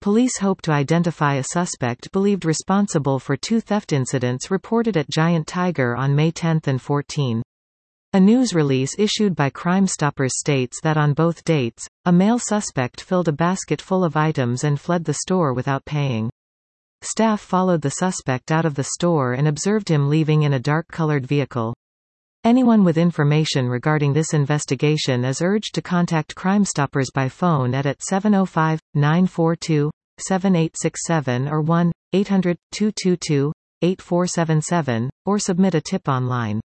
Police hope to identify a suspect believed responsible for 2 theft incidents reported at Giant Tiger on May 10 and 14. A news release issued by Crime Stoppers states that on both dates, a male suspect filled a basket full of items and fled the store without paying. Staff followed the suspect out of the store and observed him leaving in a dark-colored vehicle. Anyone with information regarding this investigation is urged to contact Crime Stoppers by phone at 705-942-7867 or 1-800-222-8477, or submit a tip online.